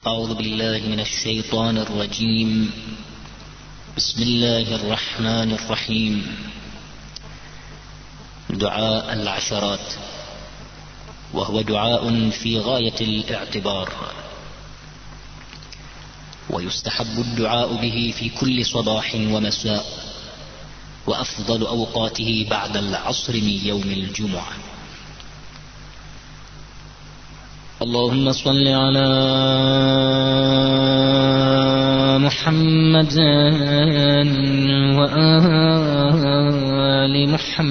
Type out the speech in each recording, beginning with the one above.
أعوذ بالله من الشيطان الرجيم. بسم الله الرحمن الرحيم. دعاء العشرات، وهو دعاء في غاية الاعتبار، ويستحب الدعاء به في كل صباح ومساء، وأفضل أوقاته بعد العصر من يوم الجمعة. اللهم صل على محمد وآل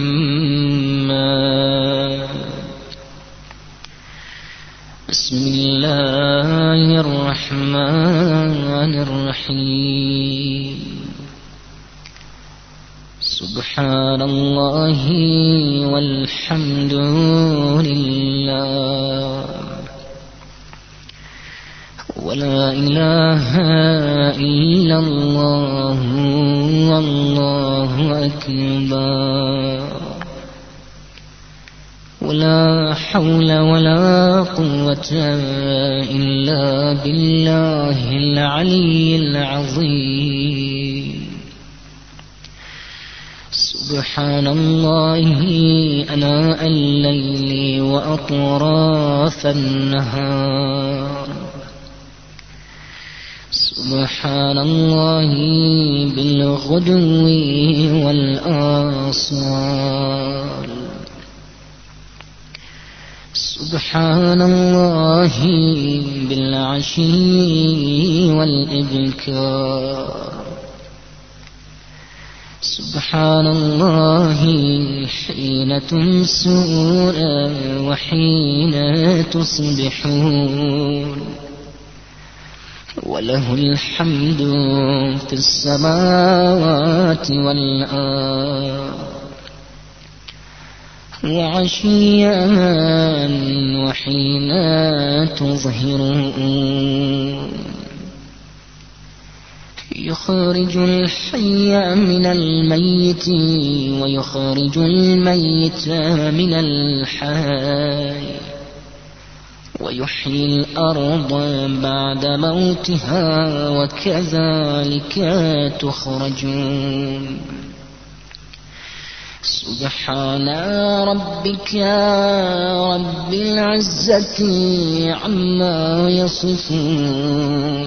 محمد. بسم الله الرحمن الرحيم. سبحان الله والحمد لله، ولا إله إلا الله، والله أكبر، ولا حول ولا قوة إلا بالله العلي العظيم. سبحان الله أناء الليل وأطراف النهار، سبحان الله بالغدو والآصال، سبحان الله بالعشي والإبكار، سبحان الله حين تمسون وحين تصبحون، وله الحمد في السماوات والأرض، وعشيا وحين تظهرون، يخرج الحي من الميت ويخرج الميت من الحي، ويحيي الأرض بعد موتها، وكذلك تخرجون. سبحان ربك رب العزة عما يصفون،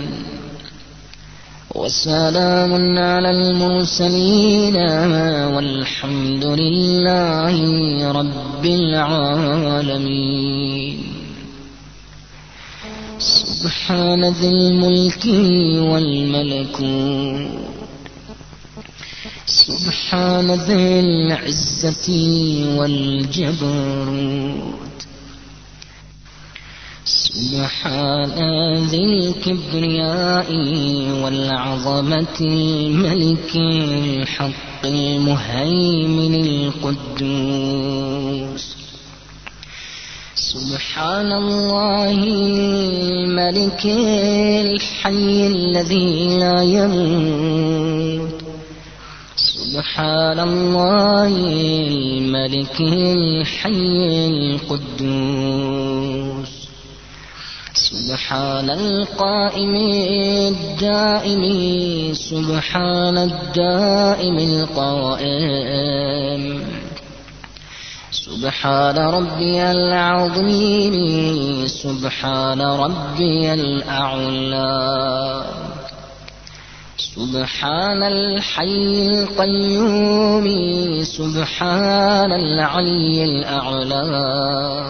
وسلام على المرسلين، والحمد لله رب العالمين. سبحان ذي الملك والملكوت، سبحان ذي العزة والجبروت، سبحان ذي الكبرياء والعظمة، الملك الحق المهيمن القدوس. سبحان الله الملك الحي الذي لا يموت، سبحان الله الملك الحي القدوس، سبحان القائم الدائم، سبحان الدائم القائم، سبحان ربي العظيم، سبحان ربي الأعلى، سبحان الحي القيوم، سبحان العلي الأعلى،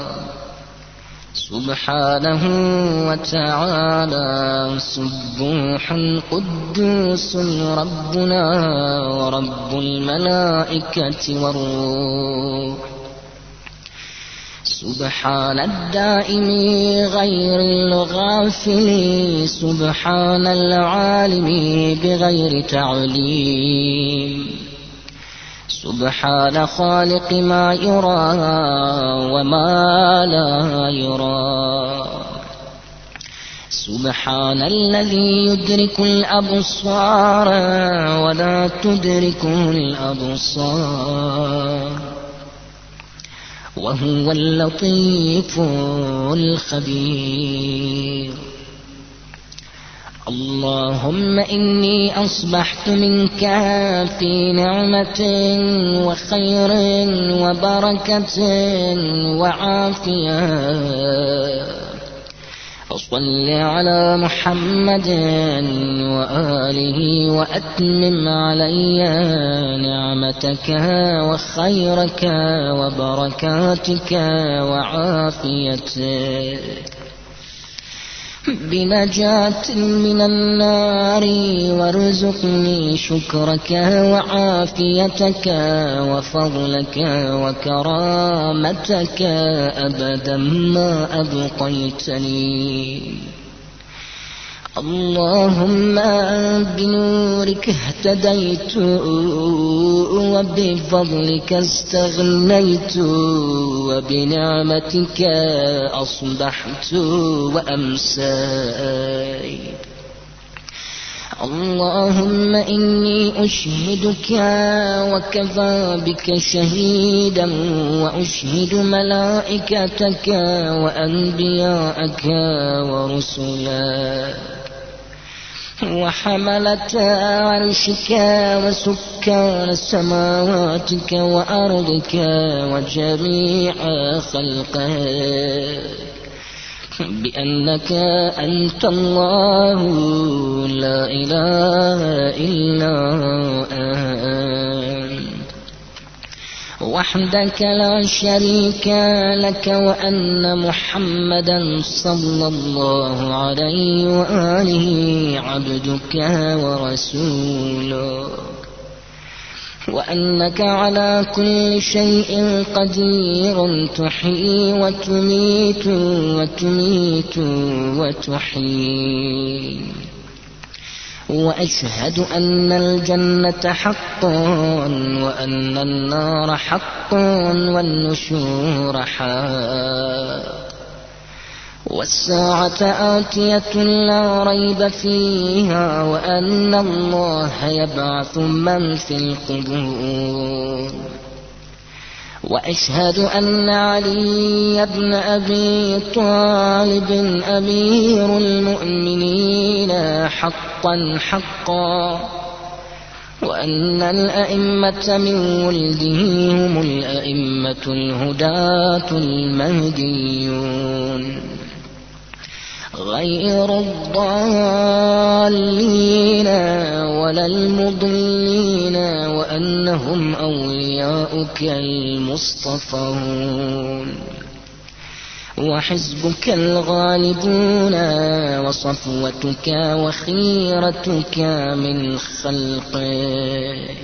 سبحانه وتعالى سبوح قدوس ربنا ورب الملائكة والروح. سبحان الدائم غير الغافل، سبحان العالم بغير تعليم، سبحان خالق ما يرى وما لا يرى، سبحان الذي يدرك الأبصار ولا تدركه الأبصار، وهو اللطيف الخبير. اللهم إني أصبحت منك في نعمة وخير وبركة وعافية، وصل على محمد وآله وأتمم علي نعمتك وخيرك وبركاتك وعافيتك بنجاة من النار، وارزقني شكرك وعافيتك وفضلك وكرامتك أبدا ما أبقيتني. اللهم بنورك اهتديت وبفضلك استغنيت وبنعمتك أصبحت وأمسيت. اللهم إني أشهدك وكفى بك شهيدا، وأشهد ملائكتك وأنبياءك ورسلا وحملة عرشك وسكان سماواتك وأرضك وجميع خلقك بأنك أنت الله لا إله إلا أنت وحدك لا شريك لك، وأن محمدا صلى الله عليه وآله عبدك ورسولك، وأنك على كل شيء قدير تحيي وتميت وتميت وتحيي. وأشهد أن الجنة حق وأن النار حق والنشور حق والساعة آتية لا ريب فيها، وأن الله يبعث من في القبور. وأشهد أن علي بن أبي طالب أمير المؤمنين حقا حقا، وأن الأئمة من ولده هم الأئمة الهداة المهديون غير الضالين ولا المضلين، وأنهم أولياؤك المصطفون وحزبك الغالبون وصفوتك وخيرتك من خلقك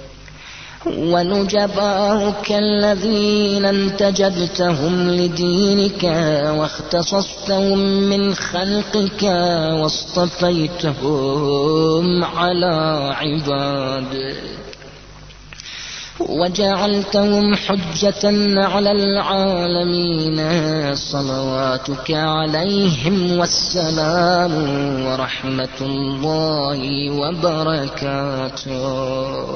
ونجباؤك الذين انتجبتهم لدينك واختصصتهم من خلقك واصطفيتهم على عبادك وجعلتهم حجة على العالمين. صلواتك عليهم والسلام ورحمة الله وبركاته.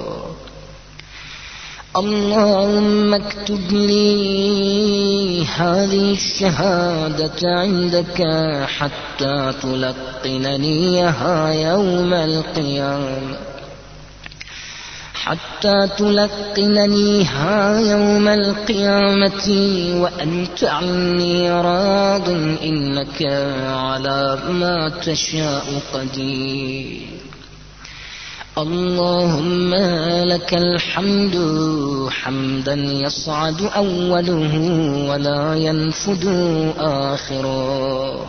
اللهم اكتب لي هذه الشهادة عندك حتى تلقننيها يوم القيامة، حتى تلقننيها يوم القيامة وأنت عني راض، إنك على ما تشاء قدير. اللهم لك الحمد حمدا يصعد أوله ولا ينفد آخره.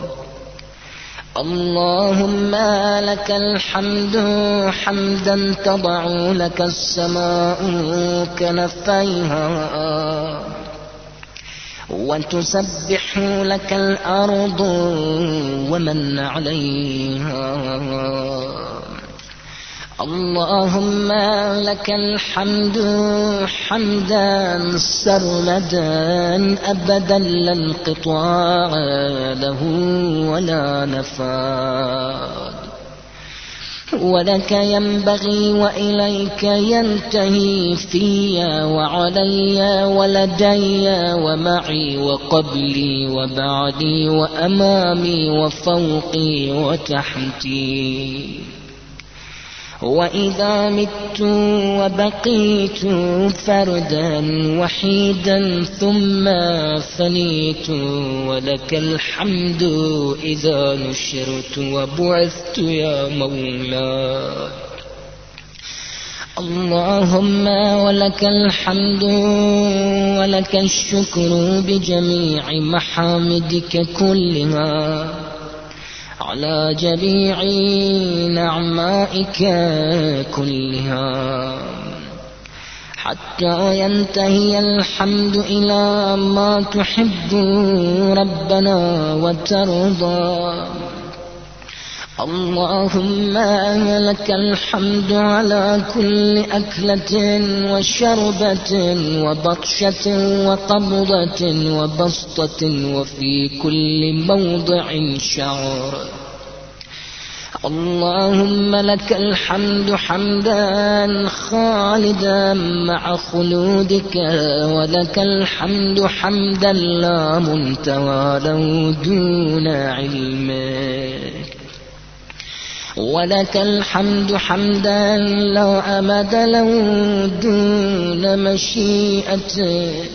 اللهم لك الحمد حمدا تضع لك السماء كنفيها وتسبح لك الأرض ومن عليها. اللهم لك الحمد حمدا سرمدا أبدا لا انقطاع له ولا نفاد. ولك ينبغي وإليك ينتهي في وعلي ولدي ومعي وقبلي وبعدي وأمامي وفوقي وتحتي. وإذا مت وبقيت فردا وحيدا ثم فنيت، ولك الحمد إذا نشرت وبعثت يا مولاي. اللهم ولك الحمد ولك الشكر بجميع محامدك كلها على جميع نعمائك كلها، حتى ينتهي الحمد إلى ما تحب ربنا وترضى. اللهم لك الحمد على كل أكلة وشربة وبطشة وقبضة وبسطة وفي كل موضع شعر. اللهم لك الحمد حمدا خالدا مع خلودك، ولك الحمد حمدا لا منتهى له دون علمك، ولك الحمد حمدا لا أمد له دون مشيئتك،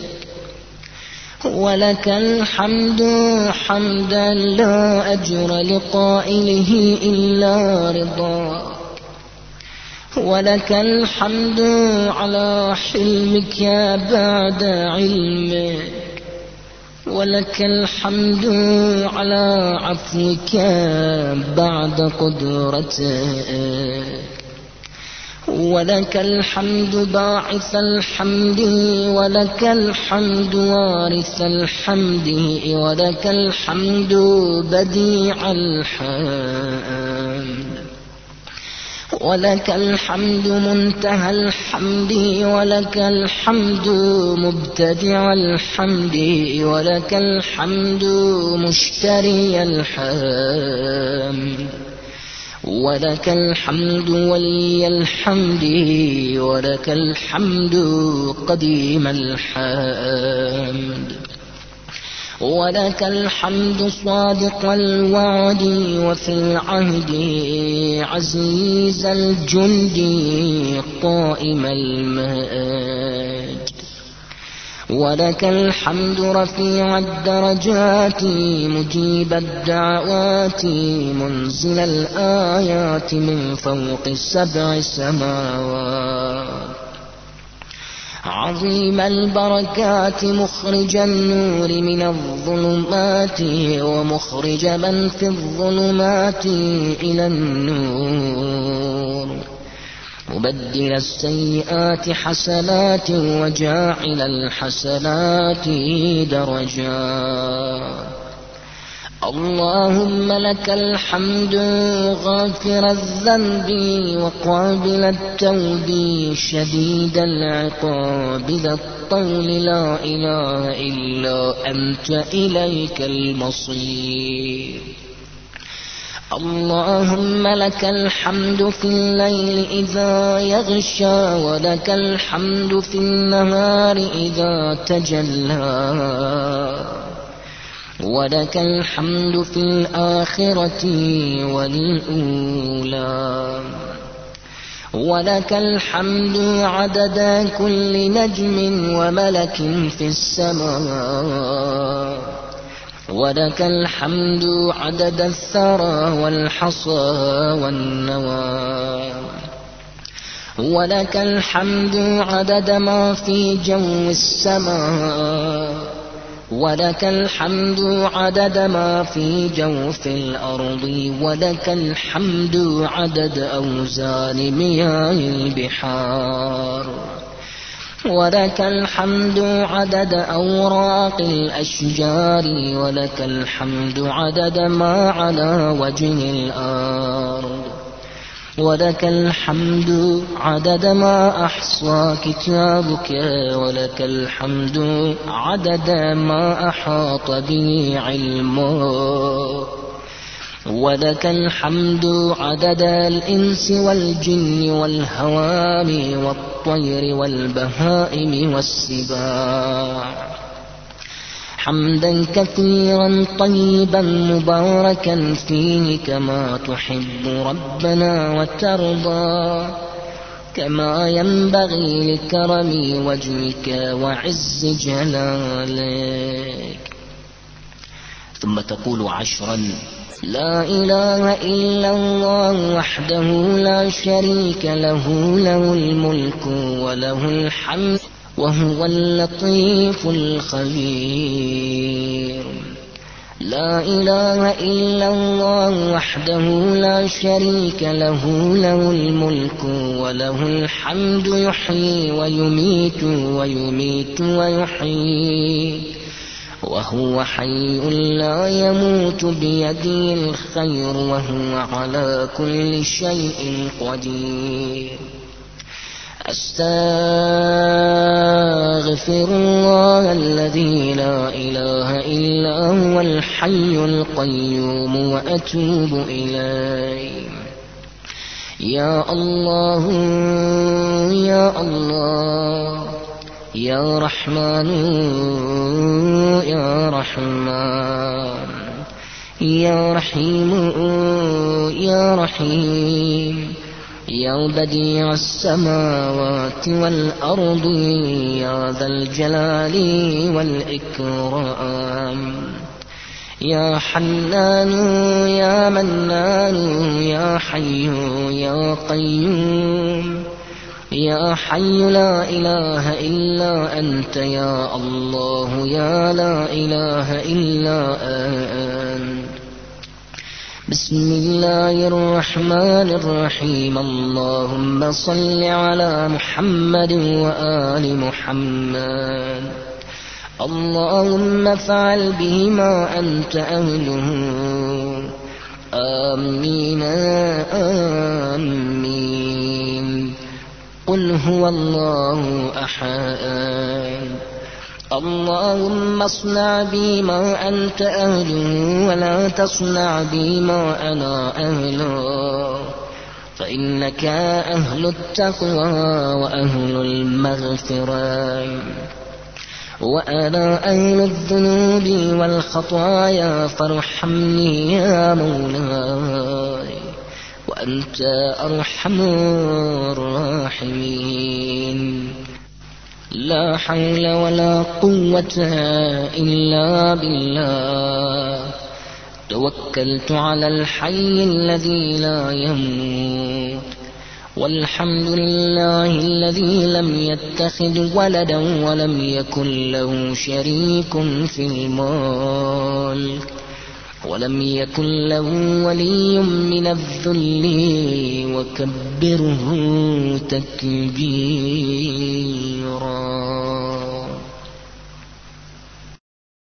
ولك الحمد حمدا لا أجر لقائله إلا رضاك، ولك الحمد على حلمك بعد علمك، ولك الحمد على عفوك بعد قدرتك، ولك الحمد باعث الحمد، ولك الحمد وارث الحمد، ولك الحمد بديع الحمد، ولك الحمد منتهى الحمد، ولك الحمد مبتدع الحمد، ولك الحمد مشتري الحمد، ولك الحمد ولي الحمد، ولك الحمد قديم الحمد، ولك الحمد صادق الوعد وفي العهد، عزيز الجند قائم المجد، ولك الحمد رفيع الدرجات مجيب الدعوات منزل الآيات من فوق 7 سماوات، عظيم البركات مخرج النور من الظلمات ومخرج من في الظلمات إلى النور، مبدل السيئات حسنات وجاعل الحسنات درجات. اللهم لك الحمد غافر الذنب وقابل التوب شديد العقاب ذا الطول لا إله إلا أنت إليك المصير. اللهم لك الحمد في الليل إذا يغشى، ولك الحمد في النهار إذا تجلى، ولك الحمد في الآخرة والأولى، ولك الحمد عدد كل نجم وملك في السماء، ولك الحمد عدد الثرى والحصى والنوى، ولك الحمد عدد ما في جو السماء، ولك الحمد عدد ما في جوف الأرض، ولك الحمد عدد أوزان مياه البحار، ولك الحمد عدد أوراق الأشجار، ولك الحمد عدد ما على وجه الأرض، ولك الحمد عدد ما أحصى كتابك، ولك الحمد عدد ما أحاط به علمك، ولك الحمد عدد الإنس والجن والهوام والطير والبهائم والسباع، حمدا كثيرا طيبا مباركا فيه كما تحب ربنا وترضى، كما ينبغي لكرم وجهك وعز جلالك. ثم تقول 10: لا إله إلا الله وحده لا شريك له، له الملك وله الحمد وهو اللطيف الخبير. لا إله إلا الله وحده لا شريك له، له الملك وله الحمد يحيي ويميت ويميت ويحيي، وهو حي لا يموت بيده الخير وهو على كل شيء قدير. أستغفر الله الذي لا إله إلا هو الحي القيوم وأتوب إليه. يا الله يا الله يا رحمن يا رحمن، يا رحيم يا رحيم، يا بديع السماوات والأرض، يا ذا الجلال والإكرام، يا حنان يا منان، يا حي يا قيوم، يا حي لا إله إلا أنت، يا الله يا لا إله إلا أنت. بسم الله الرحمن الرحيم. اللهم صل على محمد وآل محمد. اللهم افعل به ما أنت أهله. آمين آمين. قل هو الله أحد. اللهم اصنع بي ما أنت أهله ولا تصنع بي ما أنا أهله، فإنك أهل التقوى وأهل المغفرة، وأنا أهل الذنوب والخطايا، فارحمني يا مولاي وأنت أرحم الراحمين. لا حول ولا قوة إلا بالله. توكلت على الحي الذي لا يموت، والحمد لله الذي لم يتخذ ولدا ولم يكن له شريك في الملك، ولم يكن له ولي من الذل، وكبره تكبيرا.